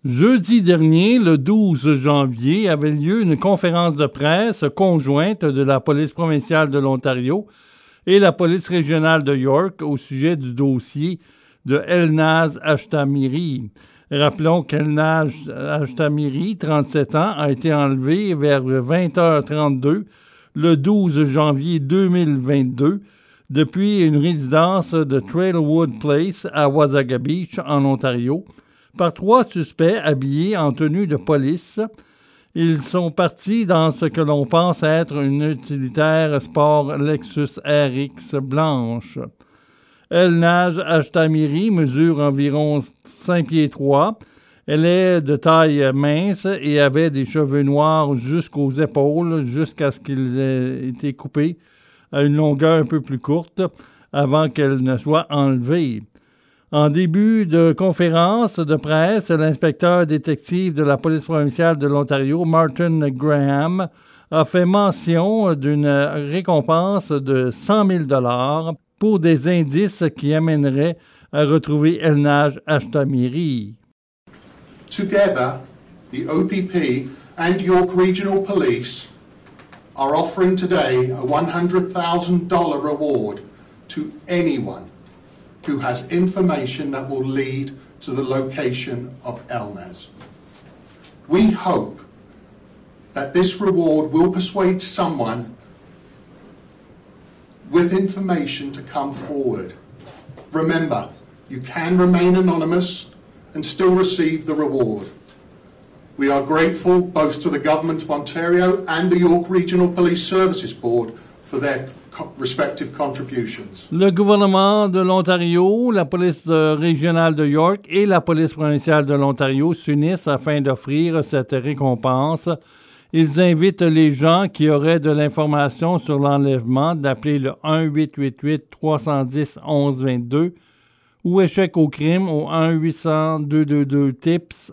Jeudi dernier, le 12 janvier, avait lieu une conférence de presse conjointe de la police provinciale de l'Ontario et la police régionale de York au sujet du dossier de Elnaz Ashtamiri. Rappelons qu'Elnaz Ashtamiri, 37 ans, a été enlevé vers 20h32 le 12 janvier 2022 depuis une résidence de Trailwood Place à Wasaga Beach, en Ontario, par 3 suspects habillés en tenue de police. Ils sont partis dans ce que l'on pense être une utilitaire sport Lexus RX blanche. Elnaz Ashtamiri mesure environ 5 pieds 3. Elle est de taille mince et avait des cheveux noirs jusqu'aux épaules, jusqu'à ce qu'ils aient été coupés à une longueur un peu plus courte avant qu'elle ne soit enlevée. En début de conférence de presse, l'inspecteur détective de la police provinciale de l'Ontario, Martin Graham, a fait mention d'une récompense de 100 000 $ pour des indices qui amèneraient à retrouver Elnaz Ashtamiri. Together, the OPP and York Regional Police are offering today a $100,000 reward to anyone who has information that will lead to the location of Elnaz. We hope that this reward will persuade someone with information to come forward. Remember, you can remain anonymous and still receive the reward. We are grateful both to the Government of Ontario and the York Regional Police Services Board for their respective contributions. Le gouvernement de l'Ontario, la police régionale de York et la police provinciale de l'Ontario s'unissent afin d'offrir cette récompense. Ils invitent les gens qui auraient de l'information sur l'enlèvement d'appeler le 1-888-310-1122 ou échec au crime au 1-800-222-TIPS,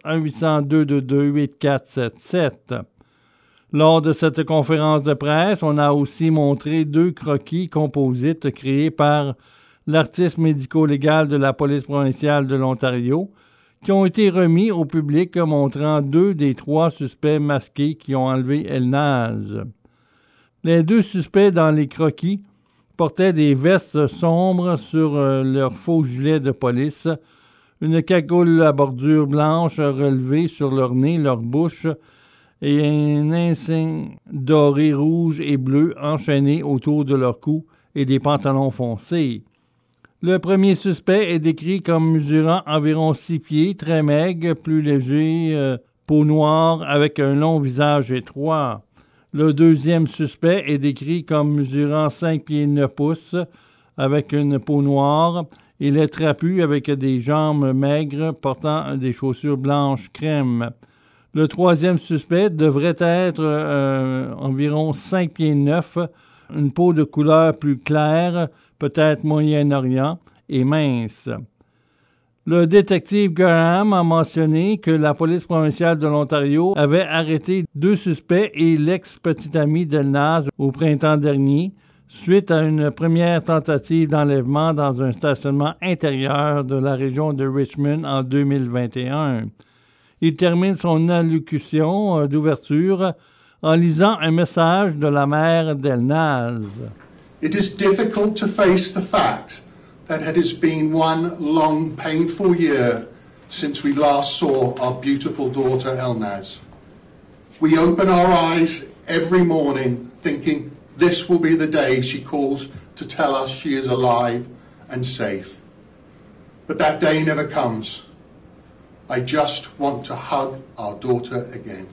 1-800-222-8477. Lors de cette conférence de presse, on a aussi montré 2 croquis composites créés par l'artiste médico-légal de la police provinciale de l'Ontario, qui ont été remis au public montrant 2 des 3 suspects masqués qui ont enlevé Elnaz. Les 2 suspects dans les croquis portaient des vestes sombres sur leur faux gilet de police, une cagoule à bordure blanche relevée sur leur nez, leur bouche et un insigne doré rouge et bleu enchaîné autour de leur cou et des pantalons foncés. Le premier suspect est décrit comme mesurant environ 6 pieds, très maigre, plus léger, peau noire, avec un long visage étroit. Le deuxième suspect est décrit comme mesurant 5 pieds 9 pouces, avec une peau noire. Il est trapu avec des jambes maigres, portant des chaussures blanches crème. Le troisième suspect devrait être environ 5 pieds 9, une peau de couleur plus claire, peut-être Moyen-Orient, et mince. Le détective Graham a mentionné que la police provinciale de l'Ontario avait arrêté 2 suspects et l'ex-petit ami d'Elnaz au printemps dernier, suite à une première tentative d'enlèvement dans un stationnement intérieur de la région de Richmond en 2021. Il termine son allocution d'ouverture en lisant un message de la mère d'Elnaz. It is difficult to face the fact that it has been one long, painful year since we last saw our beautiful daughter Elnaz. We open our eyes every morning thinking this will be the day she calls to tell us she is alive and safe. But that day never comes. I just want to hug our daughter again.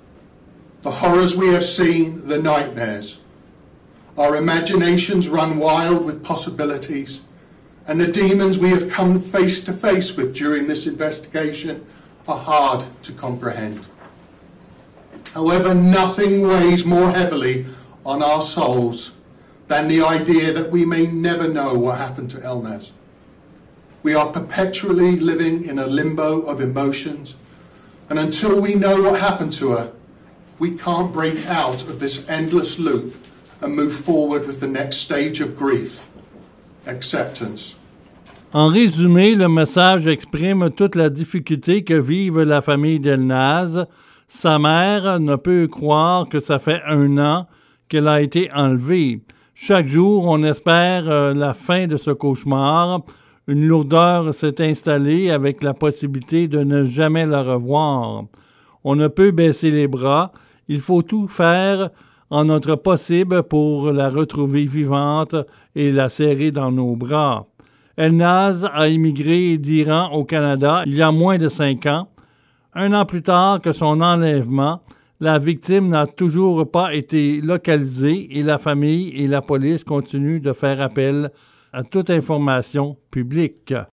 The horrors we have seen, the nightmares. Our imaginations run wild with possibilities, and the demons we have come face to face with during this investigation are hard to comprehend. However, nothing weighs more heavily on our souls than the idea that we may never know what happened to Elnaz. We are perpetually living in a limbo of emotions, and until we know what happened to her, we can't break out of this endless loop and move forward with the next stage of grief, acceptance. En résumé, le message exprime toute la difficulté que vive la famille d'Elnaz. Sa mère ne peut croire que ça fait 1 an qu'elle a été enlevée. Chaque jour, on espère la fin de ce cauchemar. Une lourdeur s'est installée avec la possibilité de ne jamais la revoir. On ne peut baisser les bras. Il faut tout faire en notre possible pour la retrouver vivante et la serrer dans nos bras. Elnaz a immigré d'Iran au Canada il y a moins de 5 ans. 1 an plus tard que son enlèvement, la victime n'a toujours pas été localisée et la famille et la police continuent de faire appel à toute information publique.